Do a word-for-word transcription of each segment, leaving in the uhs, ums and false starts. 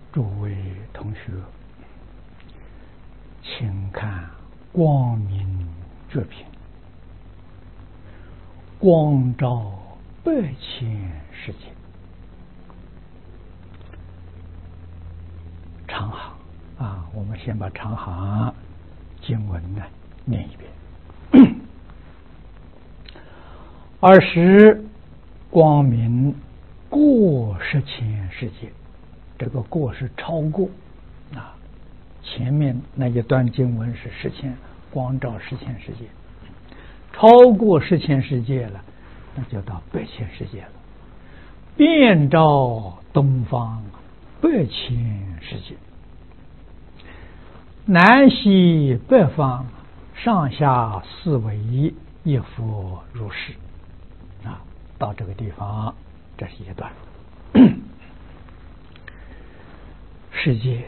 诸位同学，请看光明觉品，光照百千世界。长行啊，我们先把长行经文呢念一遍。二十光明过十千世界，这个过是超过啊，前面那一段经文是十千，光照十千世界，超过十千世界了，那就到百千世界了。遍照东方百千世界，南西北方上下四维一佛如是啊，到这个地方，这是一段。世界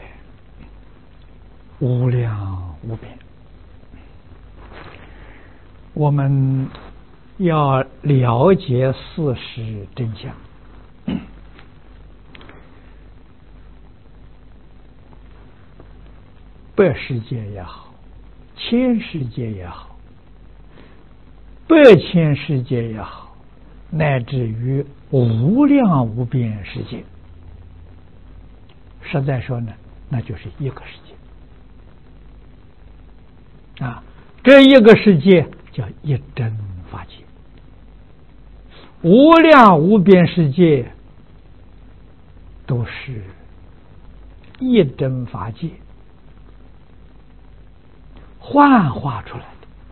无量无边，我们要了解事实真相。百世界也好，千世界也好，百千世界也好，乃至于无量无边世界，实在说呢，那就是一个世界啊。这一个世界叫一真法界，无量无边世界都是一真法界幻化出来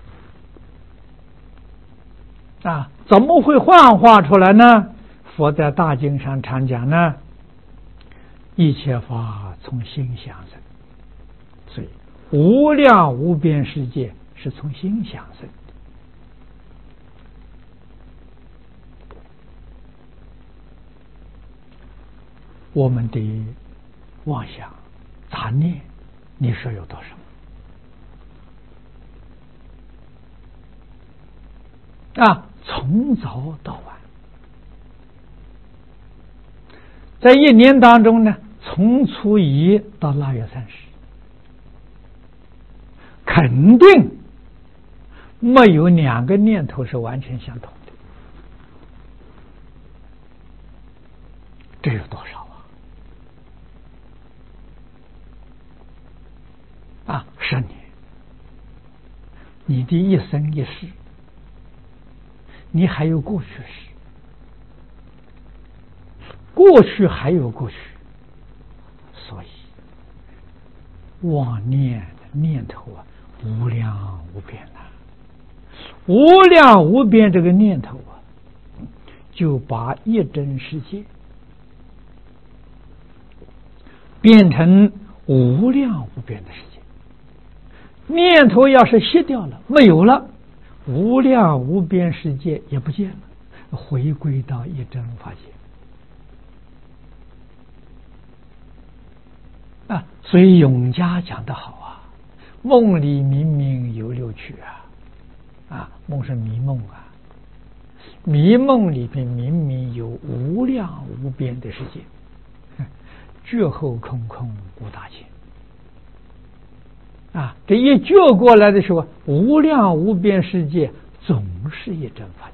的啊。怎么会幻化出来呢？佛在大经上常讲呢，一切法从心想生，所以无量无边世界是从心想生的。我们的妄想杂念，你说有多少？啊，从早到晚，在一年当中呢，从初一到腊月三十，肯定没有两个念头是完全相同的。这有多少啊？啊，十年，你的一生一世，你还有过去式，过去还有过去，所以妄念的念头啊，无量无边啊，无量无边这个念头啊，就把一真世界变成无量无边的世界。念头要是熄掉了，没有了，无量无边世界也不见了，回归到一真法界啊。所以永嘉讲得好啊，梦里明明有六趣啊，啊，梦是迷梦啊，迷梦里面明明有无量无边的世界，觉后空空无大千啊，这一觉过来的时候，无量无边世界总是一真法界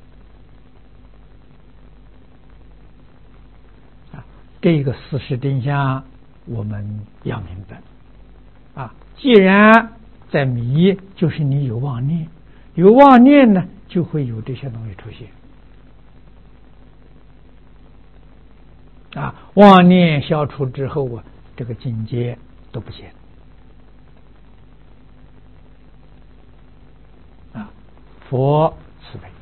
啊。这个事实真相我们要明白啊。既然在迷，就是你有妄念，有妄念呢，就会有这些东西出现啊。妄念消除之后啊，这个境界都不见啊。佛慈悲，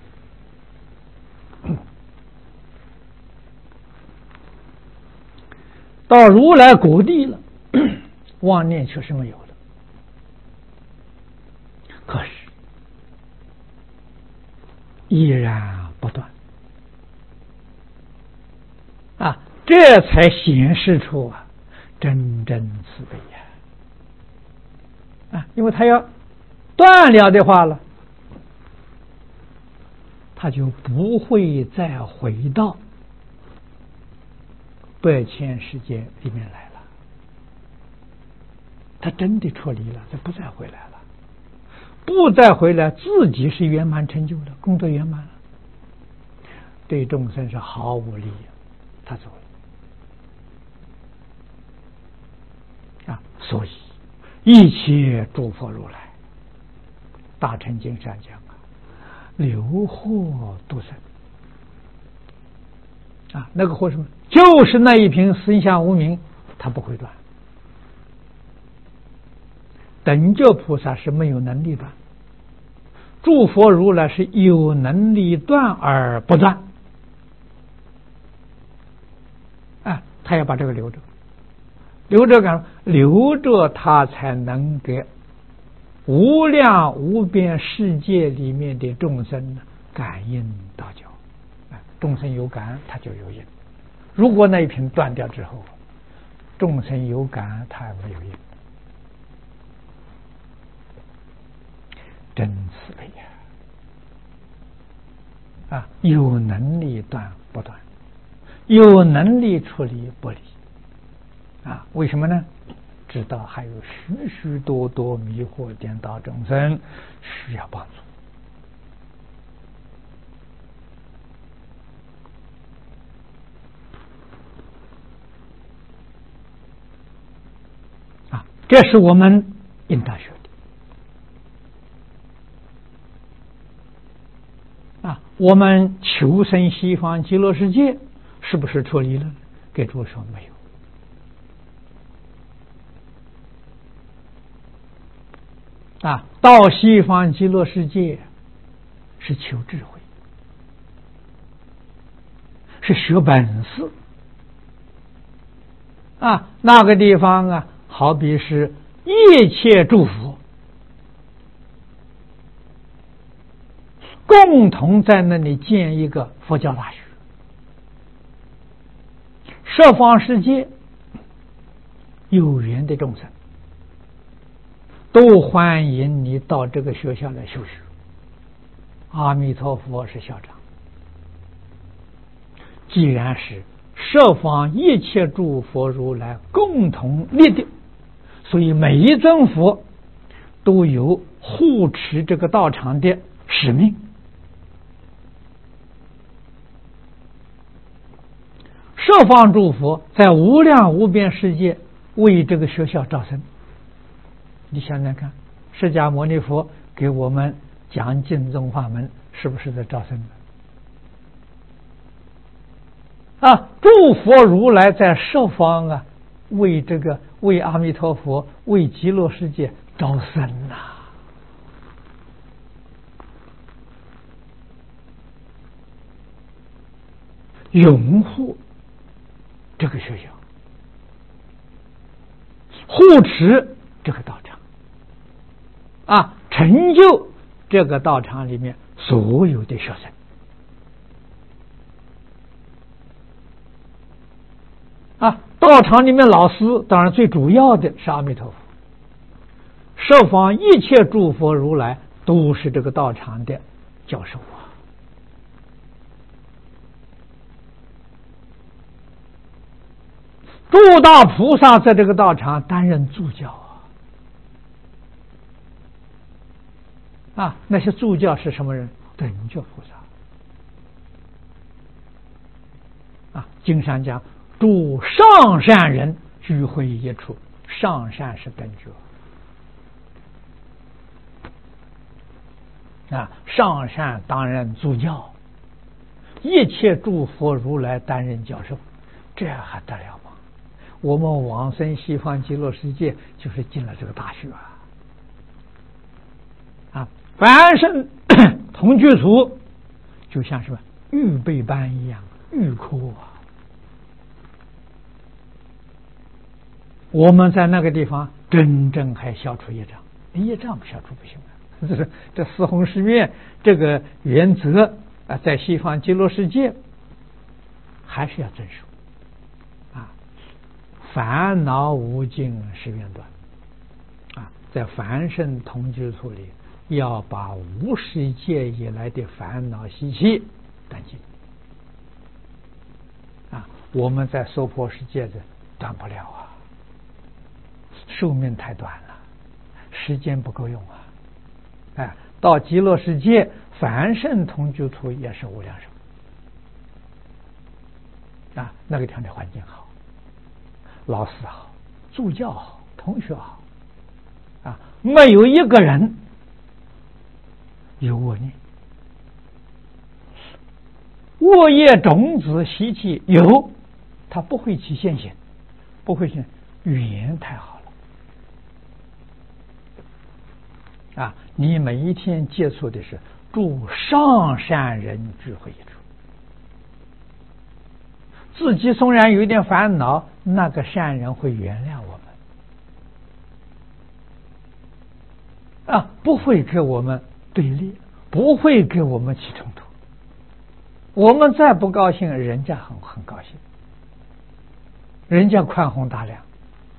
到如来果地了，妄念确实没有了，可是依然不断啊，这才显示出啊真正慈悲呀！啊，因为他要断了的话了，他就不会再回到百千世界里面来了。 他真的脱离了，他不再回来了，不再回来，自己是圆满成就了，功德圆满了，对众生是毫无利益，他走了啊！所以一切诸佛如来，大乘经上讲啊，流惑度生啊，那个惑什么？就是那一瓶生相无明，它不会断。等觉菩萨是没有能力断，诸佛如来是有能力断而不断啊，他要把这个留着，留着干，留着他才能给无量无边世界里面的众生感应道交。众生有感，他就有因。如果那一瓶断掉之后，众生有感，他没有因。真慈悲呀！啊，有能力断不断，有能力处理不理。啊，为什么呢？知道还有许许多多迷惑颠倒众生需要帮助。啊，这是我们应当学的。啊，我们求生西方极乐世界，是不是脱离了？给诸位说没有。啊，到西方极乐世界是求智慧，是学本事。啊，那个地方啊，好比是一切诸佛共同在那里建一个佛教大学，十方世界有缘的众生都欢迎你到这个学校来修学。阿弥陀佛是校长，既然是十方一切诸佛如来共同立的，所以每一尊佛都有护持这个道场的使命。十方诸佛在无量无边世界为这个学校招生。你想想看，释迦牟尼佛给我们讲净宗法门，是不是在招生啊？诸佛如来在十方啊，为这个为阿弥陀佛为极乐世界招生呐、啊。拥护这个学校，护持这个道场啊，成就这个道场里面所有的学生啊。道场里面老师当然最主要的是阿弥陀佛，十方一切诸佛如来都是这个道场的教授啊。诸大菩萨在这个道场担任助教啊，啊，那些助教是什么人？等觉菩萨啊。经上讲，诸上善人聚会一处，上善是等觉啊，上善当然助教，一切诸佛如来担任教授，这还得了吗？我们往生西方极乐世界就是进了这个大学啊！啊，凡圣同居处就像什么预备班一样，预科啊！我们在那个地方真正还消除业障，业障不消除不行啊！这是这四弘誓愿这个原则啊，在西方极乐世界还是要遵守。烦恼无尽是愿断啊，在凡圣同居处里，要把无始界以来的烦恼习气断尽啊。我们在娑婆世界的断不了啊， 寿命太短了，时间不够用啊！哎，到极乐世界，凡圣同居土也是无量寿啊，那个地方的环境好，老师好，助教好，同学好啊，没有一个人有恶念。恶业种子习气有，它不会起现行，不会现，语言太好了啊！你每一天接触的是助上善人聚会一处，自己虽然有一点烦恼，那个善人会原谅我们啊，不会跟我们对立，不会跟我们起冲突。我们再不高兴，人家很很高兴，人家宽宏大量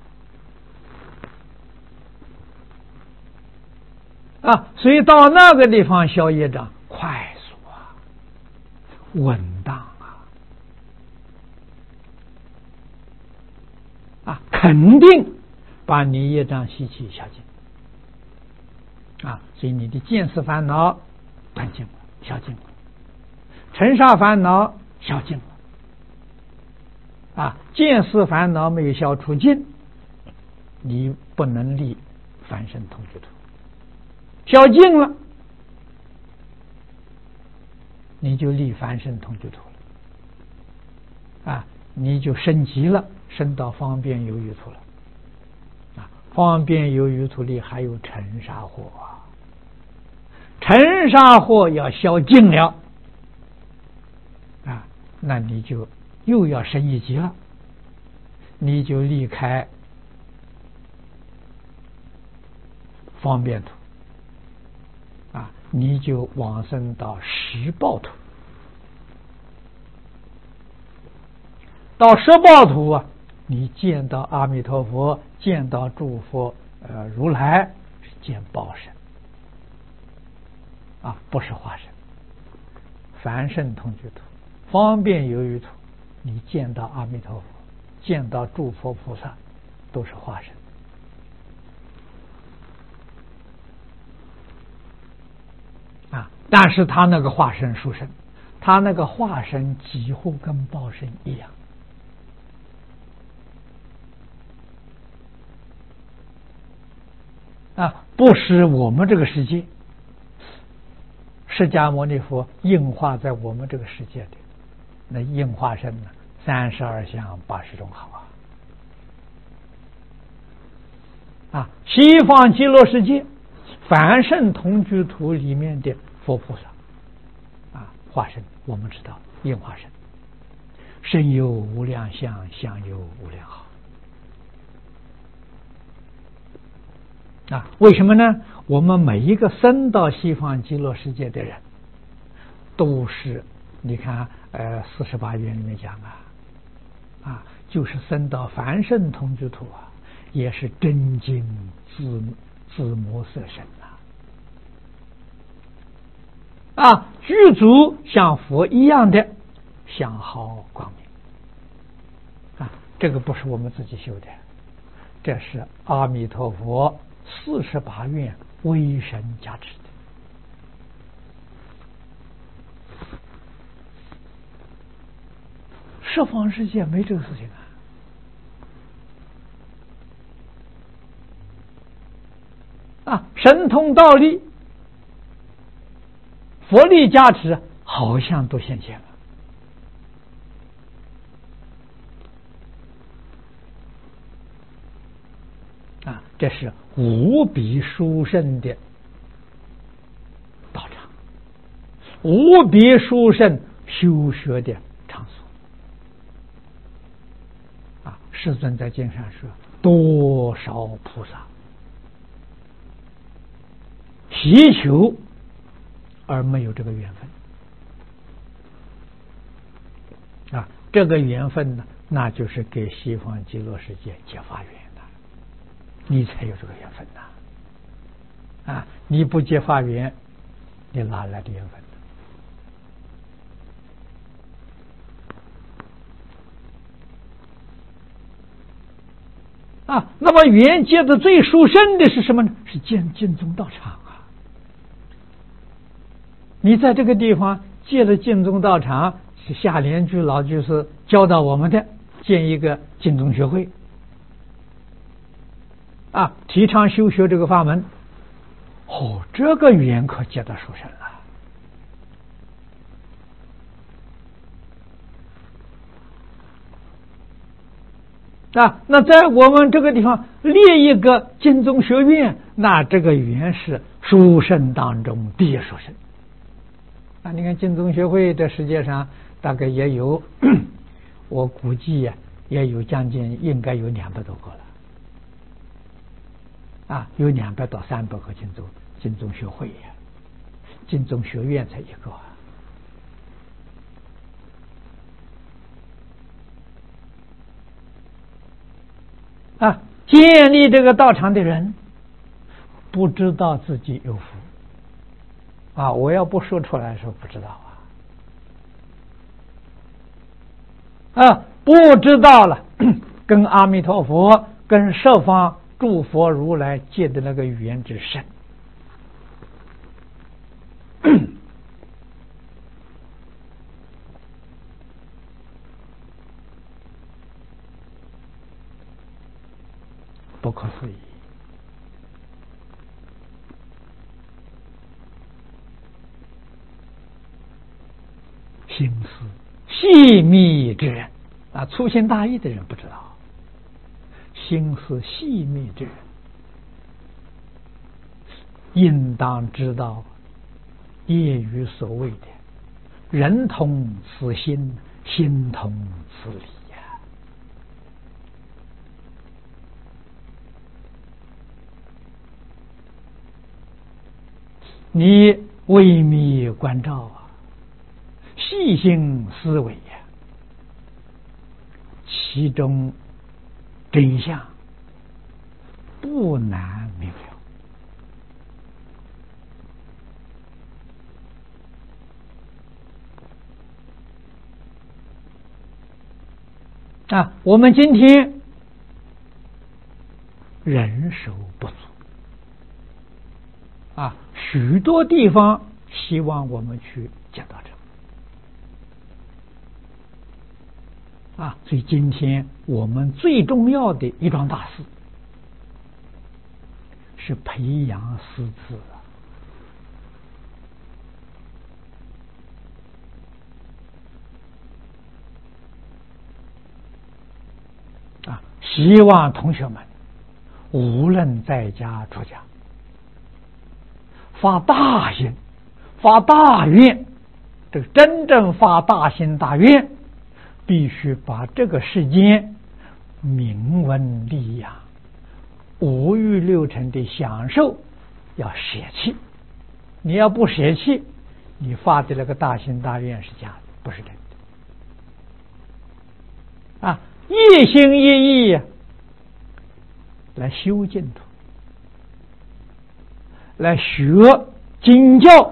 啊，所以到那个地方消业障快速啊，稳当啊，啊，肯定把你业障习气消尽啊，所以你的见思烦恼断尽了，消尽了。尘沙烦恼消尽了啊，见思烦恼没有消除尽，你不能立凡圣同居土。消尽了，你就立凡圣同居土了啊，你就升级了，升到方便有余土了啊。方便有余土里还有尘沙祸啊，尘沙祸要消尽了。啊，那你就又要升一级了，你就离开方便土啊，你就往生到十报土。到十报土啊，你见到阿弥陀佛，见到诸佛呃如来，是见报身啊，不是化身。凡圣同居土。方便有余土，你见到阿弥陀佛，见到诸佛菩萨，都是化身啊。但是他那个化身殊胜，他那个化身几乎跟报身一样啊，不是我们这个世界。释迦牟尼佛应化在我们这个世界的。那应化身呢？三十二相八十种好啊！啊，西方极乐世界凡圣同居土里面的佛菩萨啊，化身我们知道应化身，身有无量相，相有无量好啊！为什么呢？我们每一个生到西方极乐世界的人，都是你看。呃，四十八愿里面讲啊，啊，就是生到凡圣同居土啊，也是真经自自摩色身呐、啊，啊，具足像佛一样的相好光明啊，这个不是我们自己修的，这是阿弥陀佛四十八愿威神加持的。十方世界没这个事情啊！啊，神通道力、佛力加持，好像都现前了啊！这是无比殊胜的道场，无比殊胜修学的场所。世尊在经上说，多少菩萨祈求而没有这个缘分啊，这个缘分呢，那就是给西方极乐世界结法缘的，你才有这个缘分呐！啊，你不结法缘，你哪来的缘分？ 啊，那么缘结的最殊胜的是什么呢？是建净宗道场啊！你在这个地方建了净宗道场，是夏莲居老居士教导我们的，建一个净宗学会啊，提倡修学这个法门。哦，这个缘可结到殊胜了。啊，那在我们这个地方列一个净宗学院，那这个缘是殊胜当中第一殊胜。啊，你看净宗学会这世界上大概也有，我估计呀、啊，也有将近应该有两百多个了。啊，有两百到三百个净宗净宗学会呀、啊，净宗学院才一个啊。啊，建立这个道场的人不知道自己有福啊！我要不说出来的时候不知道啊，啊，不知道了，跟阿弥陀佛、跟十方诸佛如来结的那个缘之深。不可思议，心思细密之人啊，粗心大意的人不知道，心思细密之人应当知道业余所谓的人同此心，心同此理。你微密关照啊，细心思维呀、啊，其中真相不难明了。啊，我们今天人手不足啊，许多地方希望我们去讲道场啊，所以今天我们最重要的一桩大事是培养师资啊，希望同学们无论在家出家，发大心，发大愿，这个真正发大心大愿，必须把这个世间名闻利养、五欲六尘的享受要舍弃。你要不舍弃，你发的那个大心大愿是假的，不是真的。啊，一心一意来修净土，来学经教，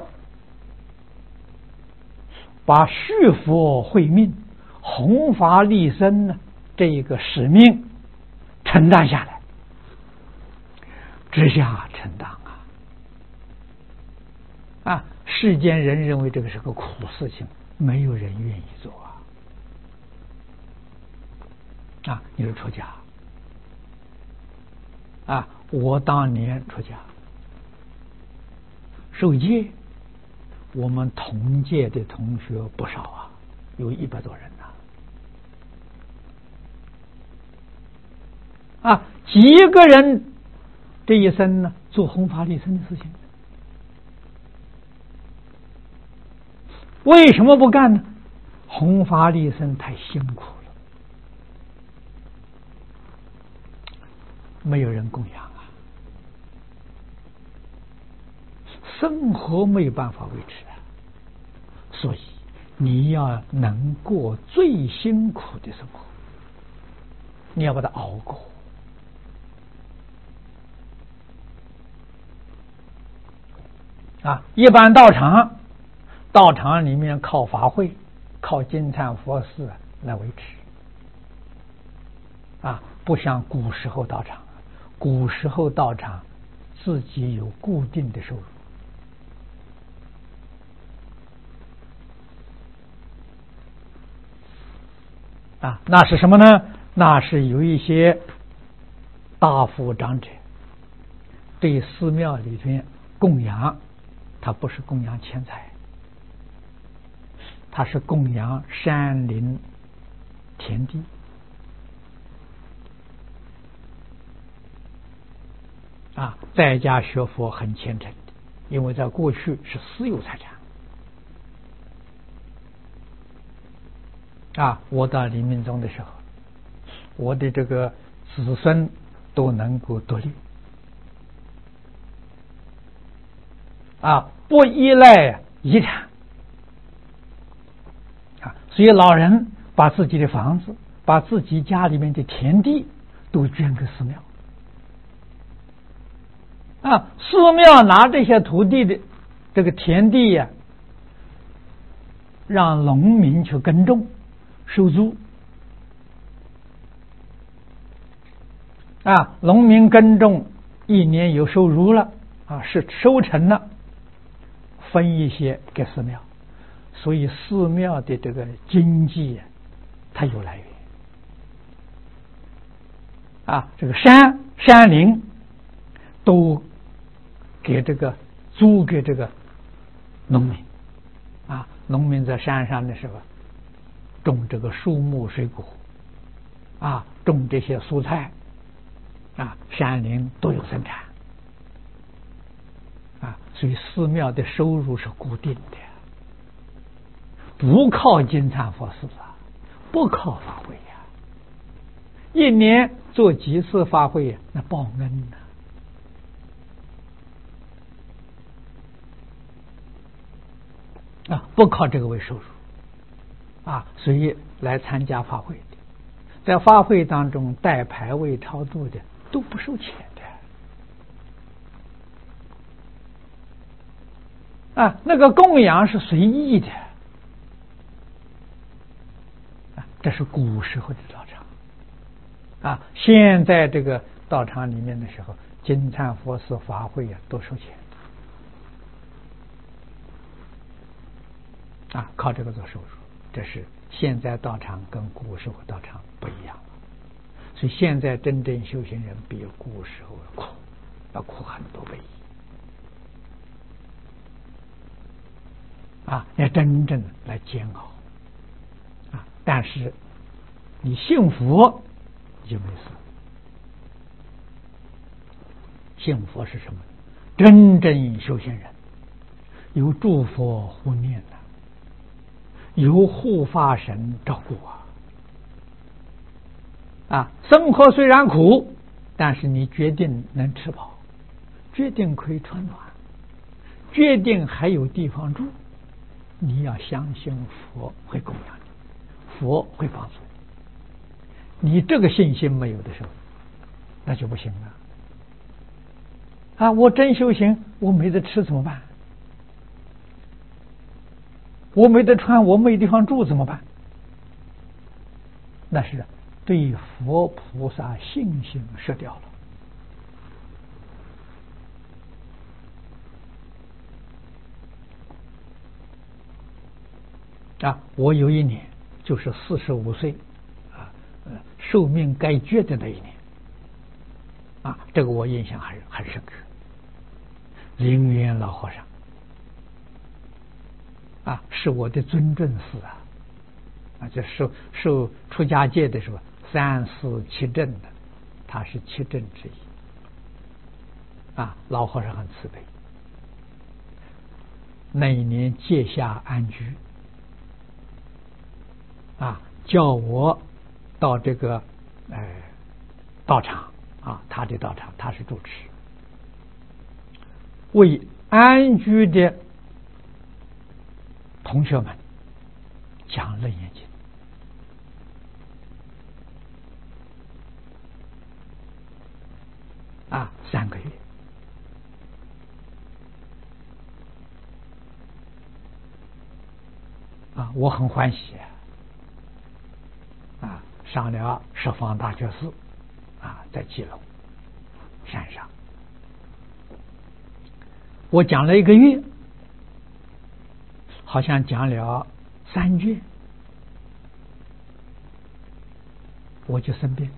把续佛慧命、弘法利生呢这一个使命承担下来，直下承担啊！啊，世间人认为这个是个苦事情，没有人愿意做啊！啊，你是出家啊，我当年出家。受戒，我们同届的同学不少啊，有一百多人呐、啊。啊，几个人这一生呢，做弘法利生的事情，为什么不干呢？弘法利生太辛苦了，没有人供养。生活没有办法维持啊，所以你要能过最辛苦的生活，你要把它熬过啊！一般道场，道场里面靠法会、靠金忏佛事来维持啊， 不像古时候道场，古时候道场自己有固定的收入。啊，那是什么呢？那是有一些大富长者对寺庙里面供养，他不是供养钱财，他是供养山林田地。啊，在家学佛很虔诚的，因为在过去是私有财产。啊，我到临命终的时候，我的这个子孙都能够独立，啊，不依赖遗产。啊，所以老人把自己的房子、把自己家里面的田地都捐给寺庙。啊，寺庙拿这些土地的这个田地呀、啊，让农民去耕种收租。啊，农民耕种一年有收入了，啊，是收成了，分一些给寺庙，所以寺庙的这个经济它有来源。啊，这个山山林都给这个租给这个农民。啊，农民在山上的时候种这个树木水果，啊，种这些蔬菜，啊，山林都有生产。啊，所以寺庙的收入是固定的，不靠金蝉佛寺啊，不靠法会呀、啊，一年做几次法会呀、啊，那报恩呢、啊。啊，不靠这个为收入，啊，所以来参加法会的，在法会当中带牌位超度的都不收钱的，啊，那个供养是随意的，啊，这是古时候的道场，啊，现在这个道场里面的时候，金蝉佛寺法会啊都收钱。啊，靠这个做收入，这是现在道场跟古时候道场不一样了。所以现在真正修行人比古时候要苦，要苦很多倍。啊，要真正来煎熬。啊，但是你信佛你就没事。信佛是什么？真正修行人有诸佛护念的。有护法神照顾啊！啊，生活虽然苦，但是你决定能吃饱，决定可以穿暖，决定还有地方住，你要相信佛会供养你，佛会帮助你。你这个信心没有的时候，那就不行了。啊，我真修行，我没得吃怎么办？我没得穿，我没地方住怎么办？那是对佛菩萨信心失掉了。啊，我有一年就是四十五岁，啊，呃，寿命该绝的那一年，啊，这个我印象很很深刻。灵源老和尚。啊，是我的尊重师啊！啊，这受受出家戒的时候，三四七正的，他是七正之一。啊，老和尚很慈悲。那一年戒下安居，啊，叫我到这个呃道场啊，他的道场他是主持，为安居的同学们讲楞严经。啊，三个月。啊，我很欢喜啊！上了十方大觉寺， 啊，在基隆山上，我讲了一个月，好像讲了三卷，我就生病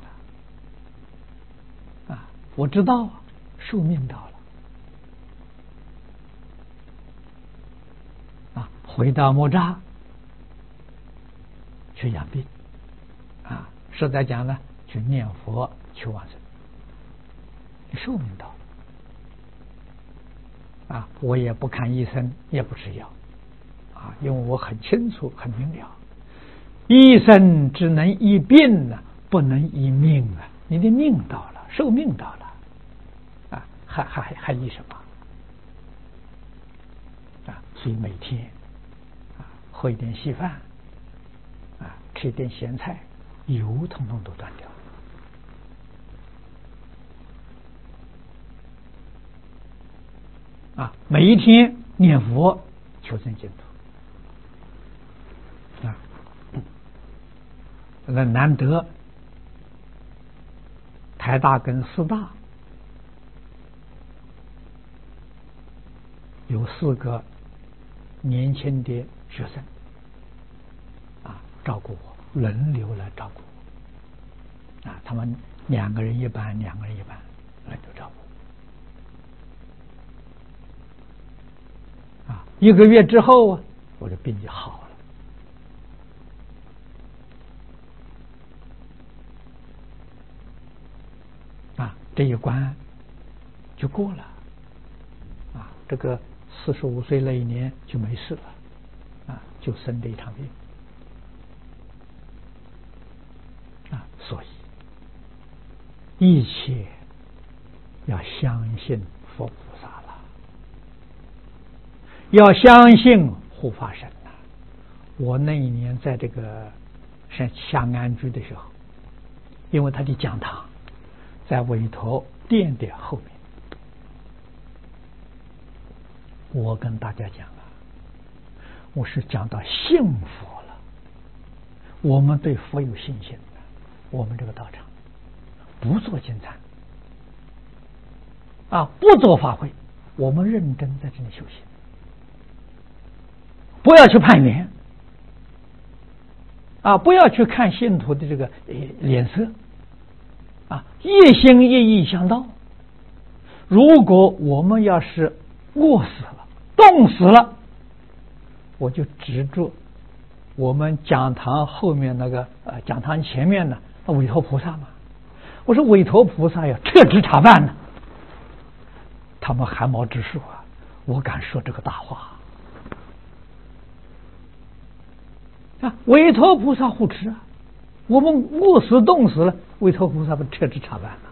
了。啊，我知道寿命到了。啊，回到木栅去养病。啊，实在讲呢，去念佛求往生。你寿命到了。啊，我也不看医生，也不吃药。啊，因为我很清楚、很明了，医生只能医病呢，不能医命啊！你的命到了，寿命到了，啊，还还还医什么？啊，所以每天啊喝一点稀饭，啊吃一点咸菜，油统统都断掉。啊，每一天念佛求生净土。啊，那难得台大跟师大有四个年轻的学生啊，照顾我，轮流来照顾我啊，他们两个人一班，两个人一班来就照顾啊。一个月之后啊，我的病就好了。这一关就过了啊！这个四十五岁那一年就没事了啊，就生这一场病啊！所以一切要相信佛菩萨了，要相信护法神了。我那一年在这个是下安居的时候，因为他的讲堂在委托殿的后面，我跟大家讲啊，我是讲到信佛了，我们对佛有信心的，我们这个道场不做经忏啊，不做法会，我们认真在这里修行，不要去攀缘啊，不要去看信徒的这个脸色。啊，一心一意相道。如果我们要是饿死了、冻死了，我就指住我们讲堂后面那个呃讲堂前面呢，韦陀菩萨嘛。我说韦陀菩萨要撤职查办呢，他们汗毛直竖啊！我敢说这个大话啊！韦陀菩萨护持啊！我们饿死冻死了，韦陀菩萨不撤职查办了？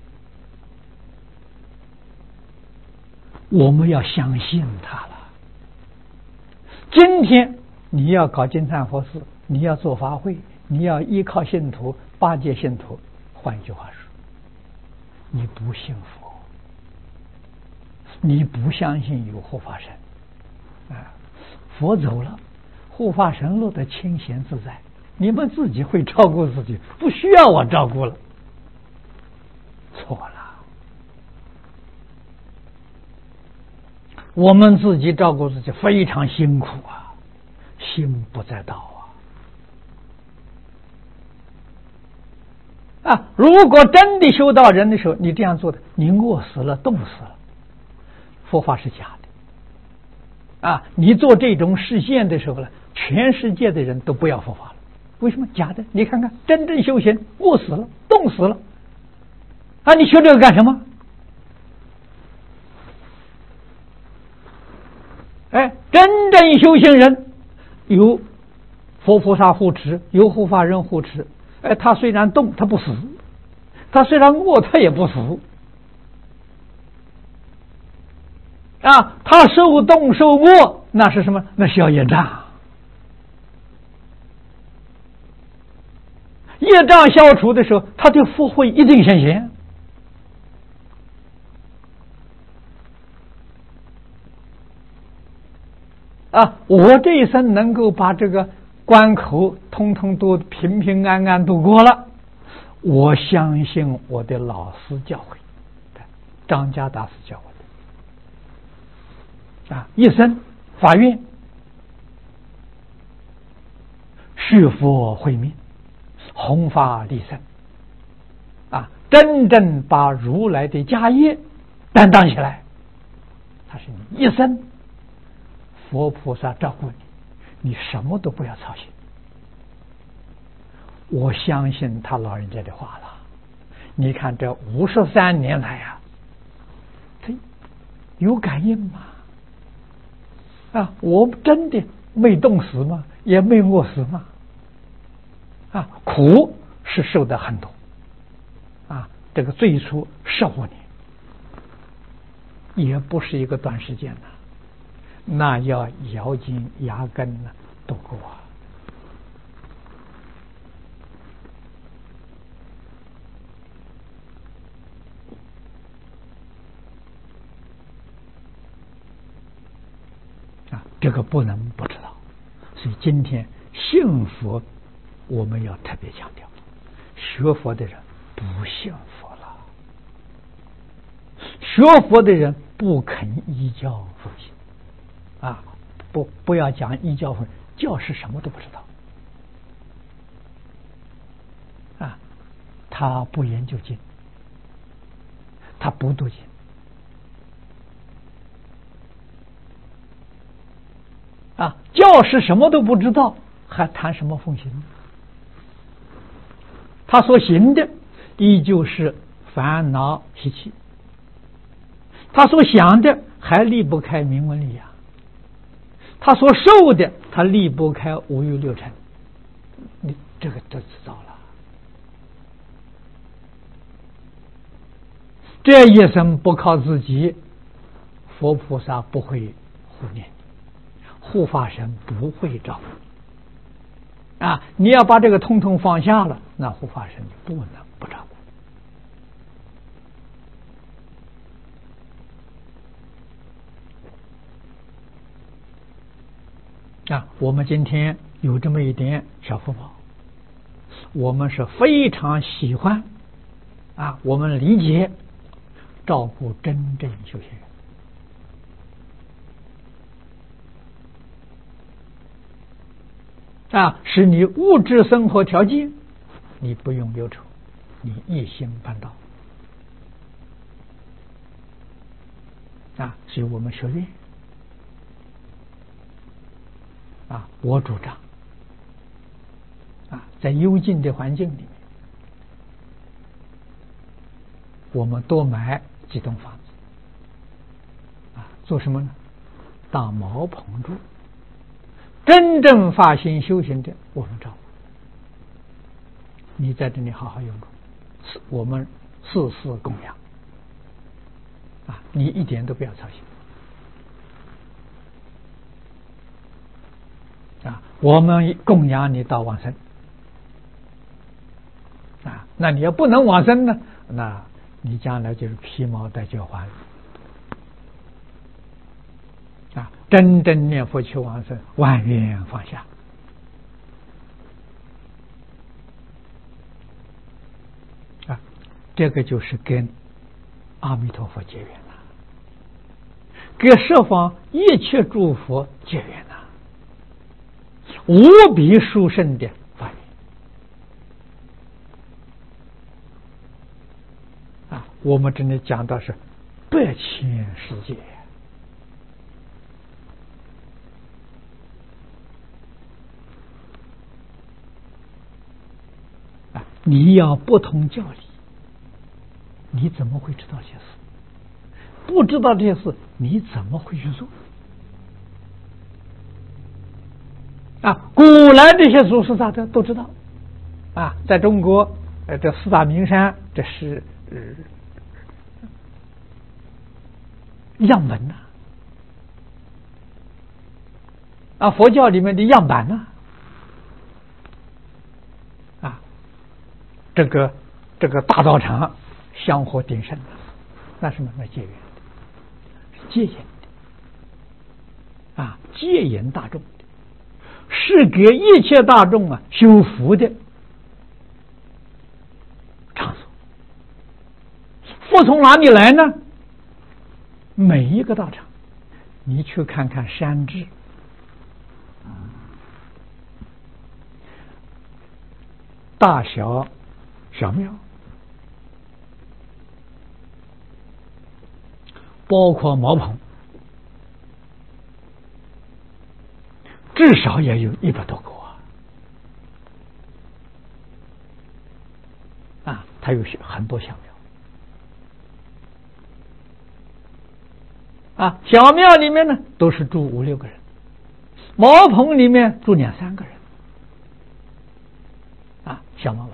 我们要相信他了。今天你要搞金忏佛事，你要做法会，你要依靠信徒，八戒信徒。换一句话说，你不信佛，你不相信有护法神啊！佛走了，护法神落得清闲自在。你们自己会照顾自己，不需要我照顾了。错了，我们自己照顾自己非常辛苦啊，心不在道啊！啊，如果真的修道人的时候，你这样做的，你饿死了、冻死了，佛法是假的啊！你做这种实现的时候呢，全世界的人都不要佛法了。为什么假的？你看看，真正修行，饿死了，冻死了，啊！你学这个干什么？哎，真正修行人有佛菩萨护持，有护法人护持。哎，他虽然冻，他不死；他虽然饿，他也不死。啊，他受冻受饿，那是什么？那是要业障。业障消除的时候，他的福慧一定显现。啊，我这一生能够把这个关口通通都平平安安度过了， 我相信我的老师教诲，张家大师教我的啊，一生发愿续佛慧命，弘法利生啊，真正把如来的家业担当起来。他是你一生佛菩萨照顾你，你什么都不要操心。我相信他老人家的话了。你看这五十三年来啊，他有感应吗？啊，我真的没冻死吗？也没饿死吗？啊，苦是受的很多啊，这个最初十五年也不是一个短时间呐，那要咬紧牙根呢度过啊。啊，这个不能不知道，所以今天信佛我们要特别强调，学佛的人不信佛了，学佛的人不肯依教奉行啊，不不要讲依教奉，教是什么都不知道啊，他不研究经，他不读经。啊，教师什么都不知道，还谈什么奉行？他所行的依旧是烦恼习气，他所想的还离不开名闻利养，他所受的他离不开五欲六尘，你这个就知道了。这一生不靠自己，佛菩萨不会护念。护法神不会照顾啊！你要把这个通通放下了，那护法神就不能不照顾啊！我们今天有这么一点小福报，我们是非常喜欢啊，我们理解照顾真正修行人。啊，使你物质生活条件你不用忧愁，你一心办道啊！所以我们学院啊，我主张啊，在幽静的环境里面，我们多买几栋房子啊，做什么呢？当茅棚住。真正发心修行的，我们照顾你，在这里好好用功，我们事事供养啊，你一点都不要操心啊。我们供养你到往生啊，那你要不能往生呢，那你将来就是披毛戴脚环啊！真正念佛求往生，万缘放下啊！这个就是跟阿弥陀佛结缘了，跟十方一切诸佛结缘了，无比殊胜的法缘啊！我们这里讲到是百千世界。你要不通教理，你怎么会知道这些事？不知道这些事，你怎么会去做？啊，古来这些祖师大德都知道啊，在中国，呃，这四大名山，这是呃样本呐、啊，啊，佛教里面的样板呐、啊，啊。这个这个大道场香火鼎盛的，那什么？那戒缘的，戒引的啊，戒引大众的，是给一切大众啊修福的不从哪里来呢？每一个道场，你去看看山志，大小小庙，包括茅棚，至少也有一百多个啊！啊，它有很多小庙啊，小庙里面呢都是住五六个人，茅棚里面住两三个人啊，小茅棚。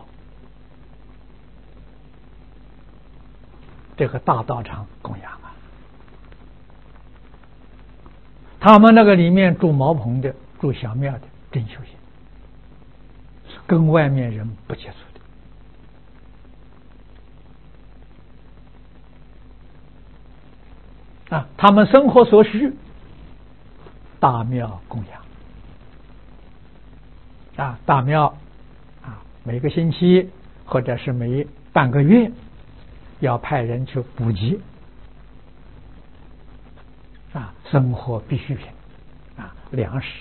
这个大道场供养啊，他们那个里面住茅棚的、住小庙的，真修行，跟外面人不接触的啊。他们生活所需，大庙供养啊，大庙啊，每个星期或者是每半个月要派人去补给啊，生活必需品啊，粮食、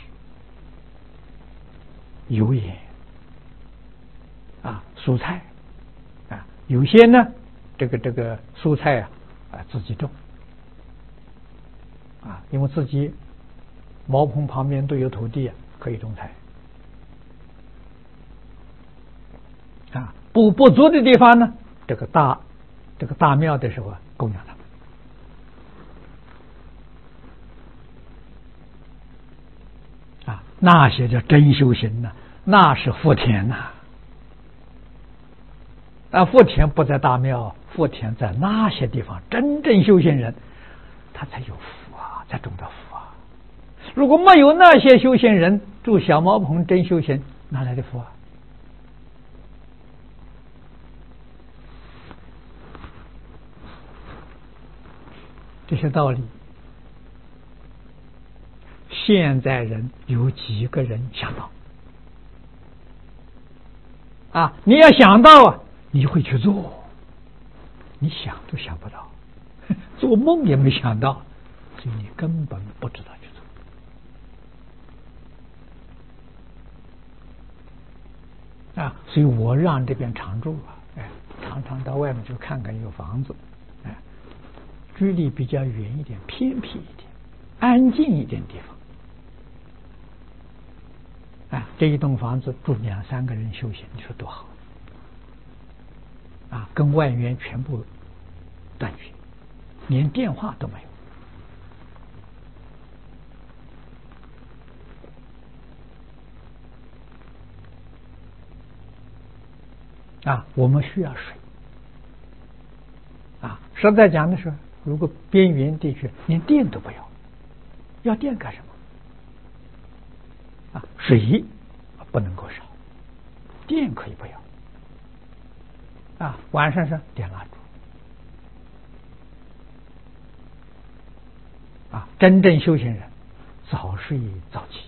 油盐啊，蔬菜啊，有些呢，这个这个蔬菜啊啊自己种啊，因为自己茅棚旁边都有土地啊，可以种菜啊。不不足的地方呢，这个大这个大庙的时候啊，供养他们啊，那些叫真修行呢，那是福田呐。啊，福田不在大庙，福田在那些地方，真正修行人他才有福啊，才种到福啊。如果没有那些修行人住小茅棚真修行，哪来的福啊？这些道理，现在人有几个人想到啊？你要想到啊，你会去做，你想都想不到，做梦也没想到，所以你根本不知道去做啊。所以我让这边常住啊，哎，常常到外面去看看有房子，哎，距离比较远一点、偏僻一点、安静一点地方，啊，这一栋房子住两三个人修行，你说多好啊！跟外援全部断绝，连电话都没有啊！我们需要水啊！实在讲的是，如果边缘地区连电都不要，要电干什么？啊，水不能够少，电可以不要啊。晚上是点蜡烛啊。真正修行人早睡早起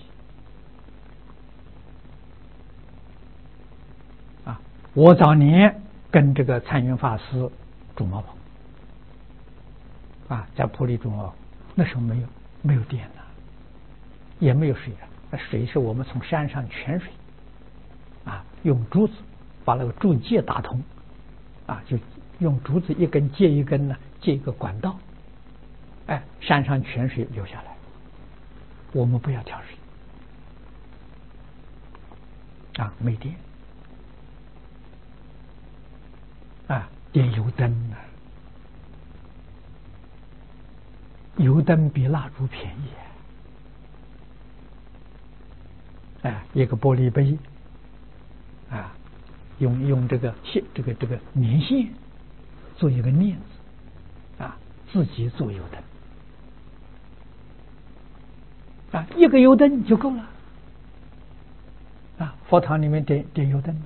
啊。我早年跟这个参云法师住茅棚啊，在埔里住茅棚，那时候没有没有电了，也没有水了。水是我们从山上泉水啊，用竹子把那个竹节打通啊，就用竹子一根接一根呢，接一个管道，哎，山上泉水流下来，我们不要挑水啊，没电啊，点油灯啊，油灯比蜡烛便宜。哎，一个玻璃杯，啊，用用这个线，这个这个棉线做一个链子，啊，自己做油灯，啊，一个油灯就够了，啊，佛堂里面点点油灯了。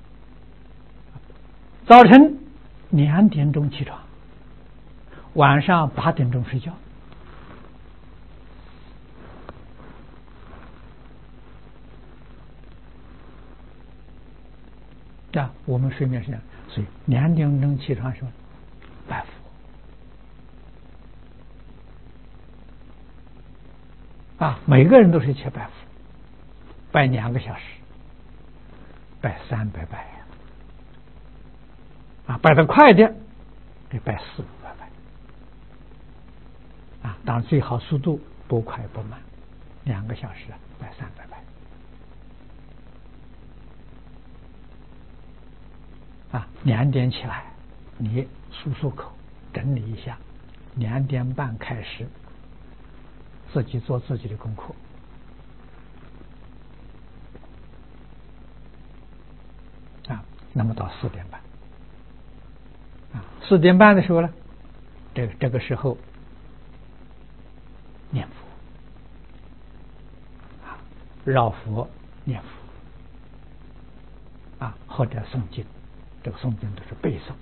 早晨两点钟起床，晚上八点钟睡觉。啊，我们睡眠时间，所以两点钟起床说拜佛啊，每个人都是去拜佛，拜两个小时，拜三百拜啊，拜得快点，得拜四五百拜啊，当然最好速度不快不慢，两个小时拜三百拜啊，两点起来，你漱漱口，整理一下，两点半开始。自己做自己的功课啊，那么到四点半啊，四点半的时候呢，这个这个时候念佛啊，绕佛念佛啊，或者诵经，这个诵经都是背诵。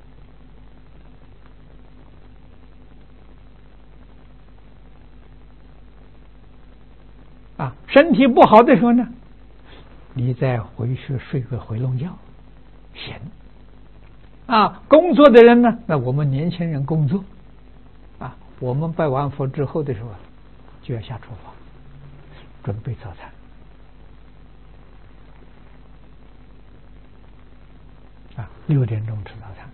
啊，身体不好的时候呢，你再回去睡个回笼觉，行。啊，工作的人呢，那我们年轻人工作，啊，我们拜完佛之后的时候，就要下厨房，准备早餐。啊，六点钟吃早餐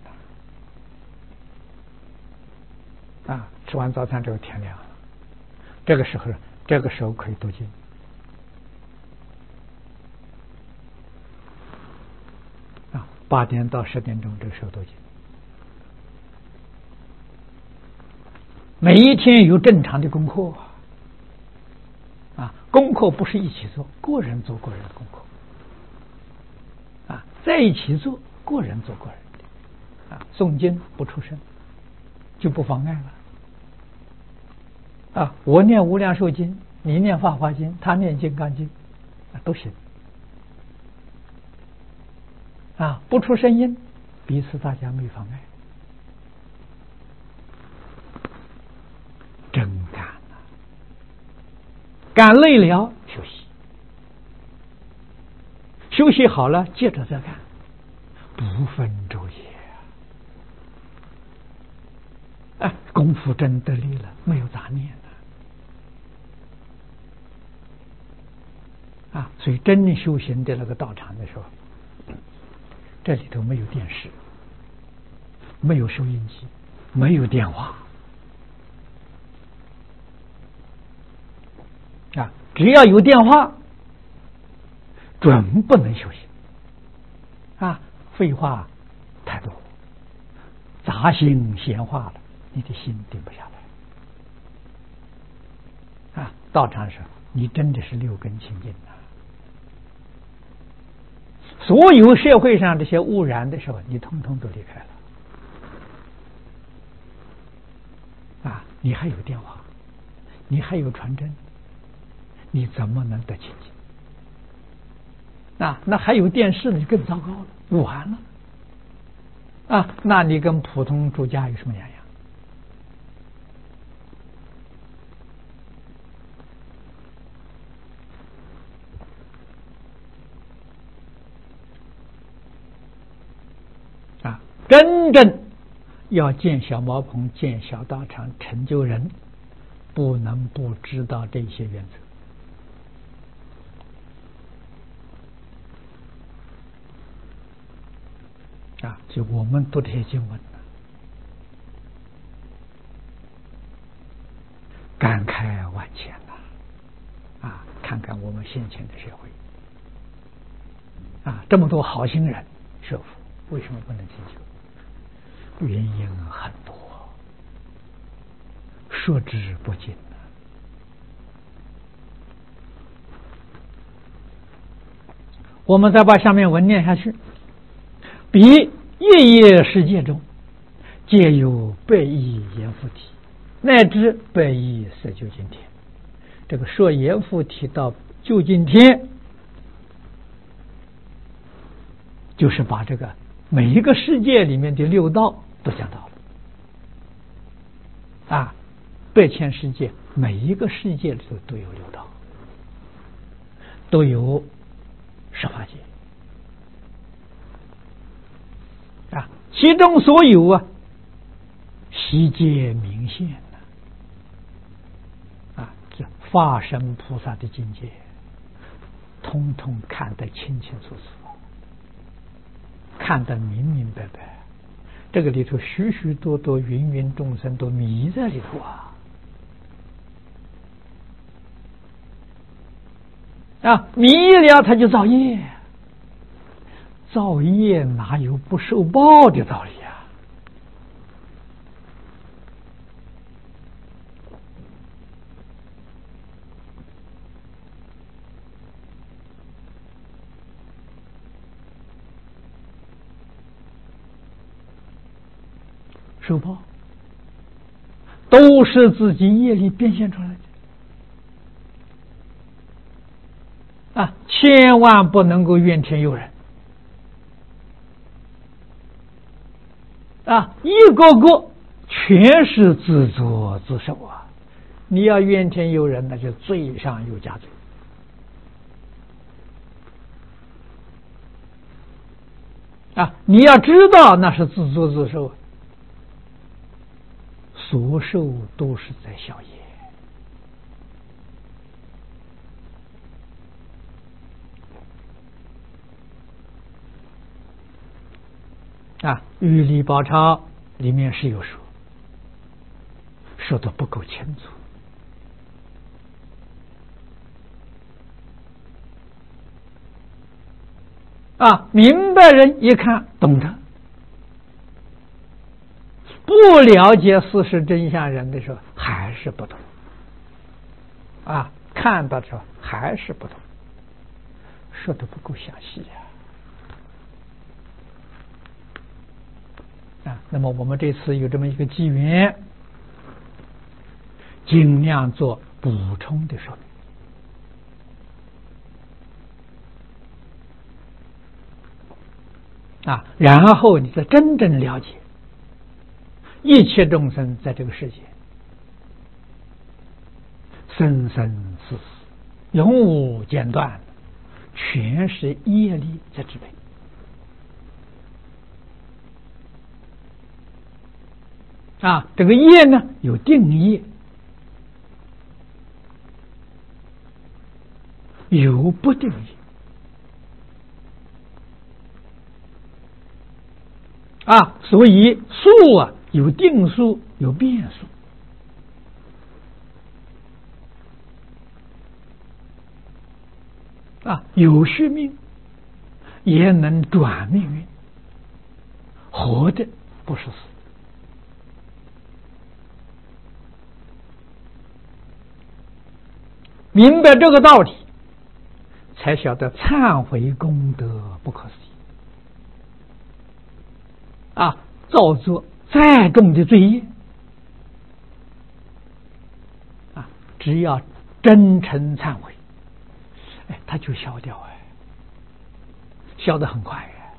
的。啊，吃完早餐之后天亮了，这个时候。这个时候可以读经啊，八点到十点钟这个时候读经。每一天有正常的功课啊，功课不是一起做，个人做个人的功课啊，在一起做个人做个人的啊，诵经不出声就不妨碍了。啊，我念无量寿经，你念法华经，他念金刚经，啊，都行。啊，不出声音，彼此大家没妨碍。真干啊！干累了休息，休息好了接着再干，不分昼夜。啊，功夫真得力了，没有杂念。啊，所以真正修行的那个道场的时候，这里头没有电视，没有收音机，没有电话啊，只要有电话，准不能修行啊！废话太多，杂心闲话了，你的心定不下来啊！道场上，你真的是六根清净的。所有社会上这些污染的时候，你通通都离开了啊！你还有电话，你还有传真，你怎么能得清净？啊，那还有电视呢，就更糟糕了，完了啊！那你跟普通住家有什么两样？真正要建小茅棚、建小道场、成就人，不能不知道这些原则啊！就我们读这些经文，感慨万千呐！啊，看看我们先前的社会啊，这么多好心人设伏，为什么不能进修？原因很多，说之不尽。我们再把下面文念下去。彼夜夜世界中，皆有百亿阎浮提，乃至百亿色究竟天。这个说阎浮提到究竟天，就是把这个每一个世界里面的六道都讲到了啊，百千世界每一个世界里头都有六道，都有十法界啊，其中所有啊，悉皆明现啊，这法身菩萨的境界，通通看得清清楚楚，看得明明白白。这个里头许许多多芸芸众生都迷在里头啊！啊，迷了他就造业，造业哪有不受报的道理啊？受报都是自己业力变现出来的啊！千万不能够怨天尤人啊！一个个全是自作自受啊！你要怨天尤人，那就罪上又加罪啊！你要知道那是自作自受，所受都是在消业啊。玉历宝钞里面是有说，说的不够清楚啊。明白人一看懂得，不了解事实真相人的时候还是不懂啊，看到的时候还是不懂，说的不够详细啊。那么我们这次有这么一个机缘，尽量做补充的说明啊，然后你再真正了解一切众生在这个世界生生死死永无间断，全是业力在支配啊。这个业呢，有定业，有不定业啊。所以数啊，有定数，有变数啊。有续命，也能转命运，活的不是死明白这个道理，才晓得忏悔功德不可思议啊！造作再重的罪业啊，只要真诚忏悔，哎，他就消掉哎，消得很快哎，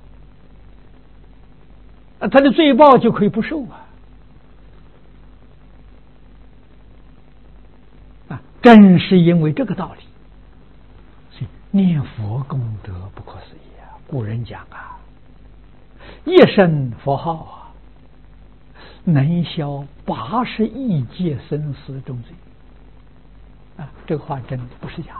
啊，他的罪报就可以不受啊！啊，正是因为这个道理，所以念佛功德不可思议啊！古人讲啊，一声佛号啊，能消八十亿劫生死重罪啊！这个话真的不是假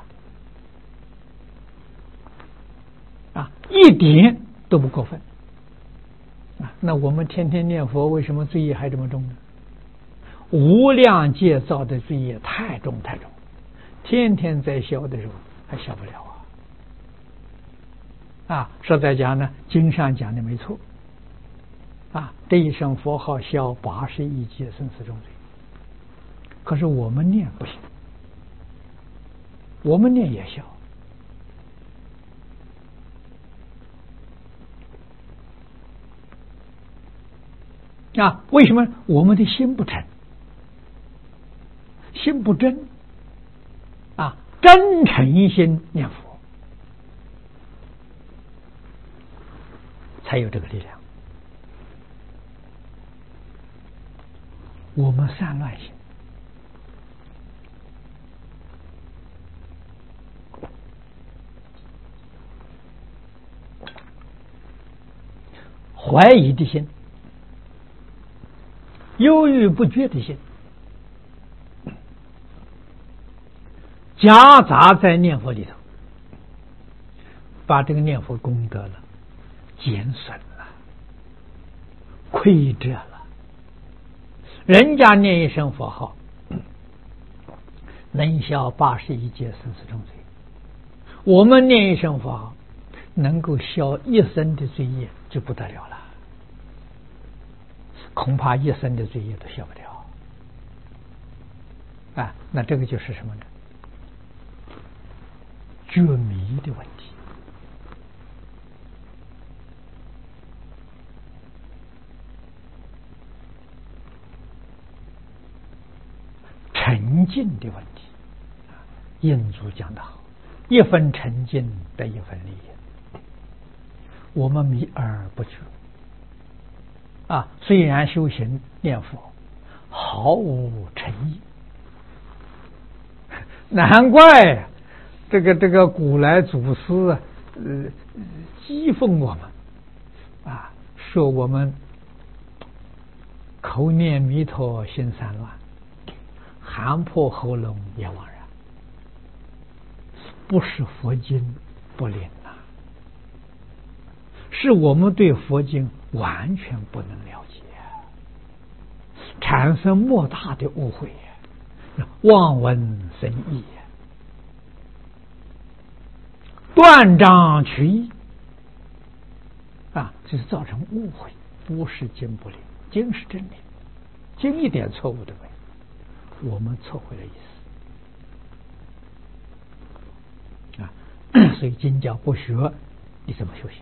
的啊，一点都不过分啊！那我们天天念佛，为什么罪业还这么重呢？无量劫造的罪业太重太重，天天在消的时候还消不了啊！啊，实在讲呢，经上讲的没错啊，这一声佛号消八十亿劫生死重罪，可是我们念不行，我们念也消啊！为什么？我们的心不诚，心不真啊！真诚心念佛，才有这个力量。我们散乱心，怀疑的心，犹豫不决的心， 夹杂在念佛里头，把这个念佛功德了减损了，亏折了。人家念一声佛号，能消八十一劫生死重罪，我们念一声佛号，能够消一生的罪业，就不得了了。恐怕一生的罪业都消不了啊！那这个就是什么呢？觉迷的问题。沉静的问题。印祖讲得好，一分沉静得一分利益。我们迷而不觉啊，虽然修行念佛毫无诚意，难怪这个这个古来祖师啊，呃，讥讽我们啊，说我们口念弥陀心散乱，喊破喉咙也枉然。不是佛经不灵啊，是我们对佛经完全不能了解，产生莫大的误会，望文生义，断章取义啊，这是造成误会。不是经不灵，经是真灵，经一点错误都没有，我们错会了意思啊。所以经教不学，你怎么修行？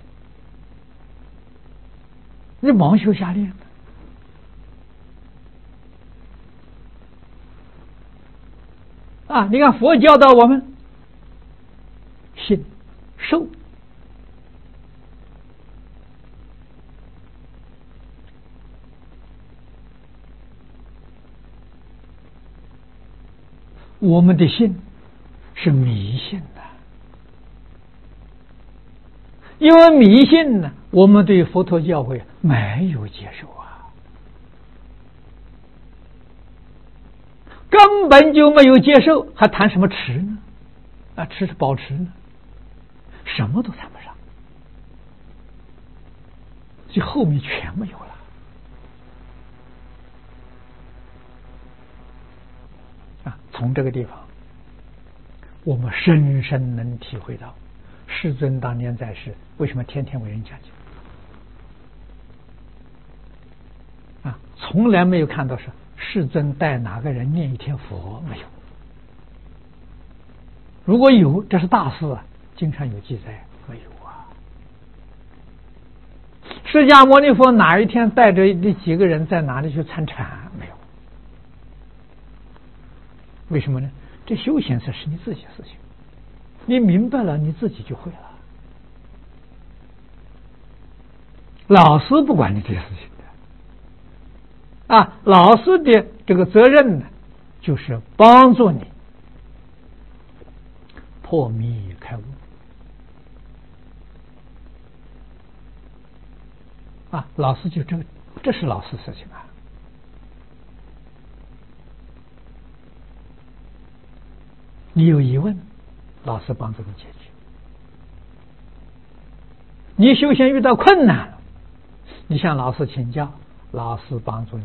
你盲修瞎练啊！你看佛教导我们信受，我们的信是迷信的，因为迷信呢，我们对佛陀教诲没有接受啊，根本就没有接受，还谈什么持呢？啊，持是保持呢，什么都谈不上，所以后面全没有了。啊，从这个地方，我们深深能体会到，世尊当年在世，为什么天天为人讲经？啊，从来没有看到是世尊带哪个人念一天佛，没有。如果有，这是大事啊，经常有记载，没有啊。释迦牟尼佛哪一天带着这几个人在哪里去参禅？没有。为什么呢？这修行是是你自己的事情，你明白了，你自己就会了。老师不管你这些事情的啊，老师的这个责任呢，就是帮助你破迷开悟啊，老师就这个，这是老师事情啊。你有疑问，老师帮助你解决。你修行遇到困难了，你向老师请教，老师帮助你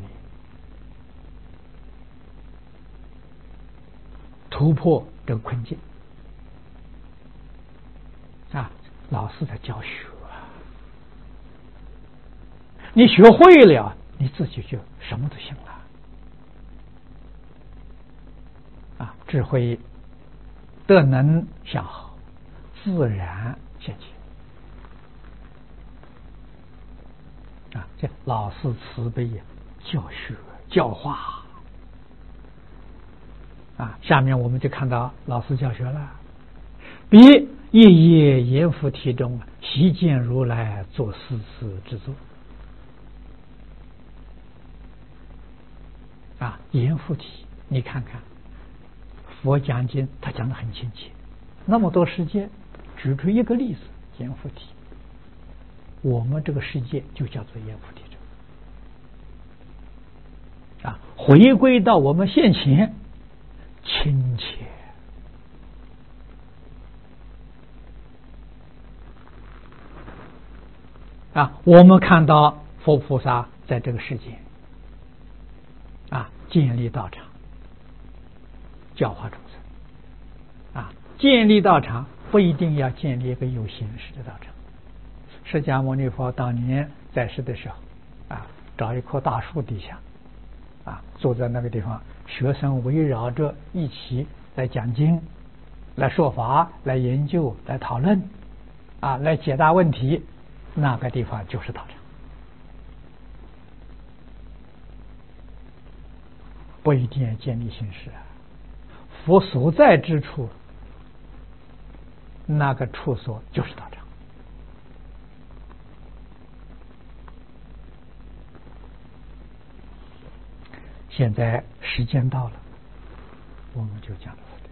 突破这个困境啊，老师在教学啊。你学会了，你自己就什么都行了啊，智慧德能相好，自然现前啊！这老师慈悲呀，教学教化啊！下面我们就看到老师教学了，彼夜夜严复题中，习见如来作四次之作啊！严复题，你看看。佛讲经，他讲得很亲切，那么多世界，举出一个例子，阎浮提。我们这个世界就叫做阎浮提者啊，回归到我们现前，亲切啊，我们看到佛菩萨在这个世界啊建立道场，教化众生啊，建立道场不一定要建立一个有形式的道场。释迦牟尼佛当年在世的时候啊，找一棵大树底下啊，坐在那个地方，学生围绕着一起来讲经，来说法，来研究，来讨论啊，来解答问题，那个地方就是道场，不一定要建立形式啊。佛所在之处，那个处所就是道场。现在时间到了，我们就讲到这里。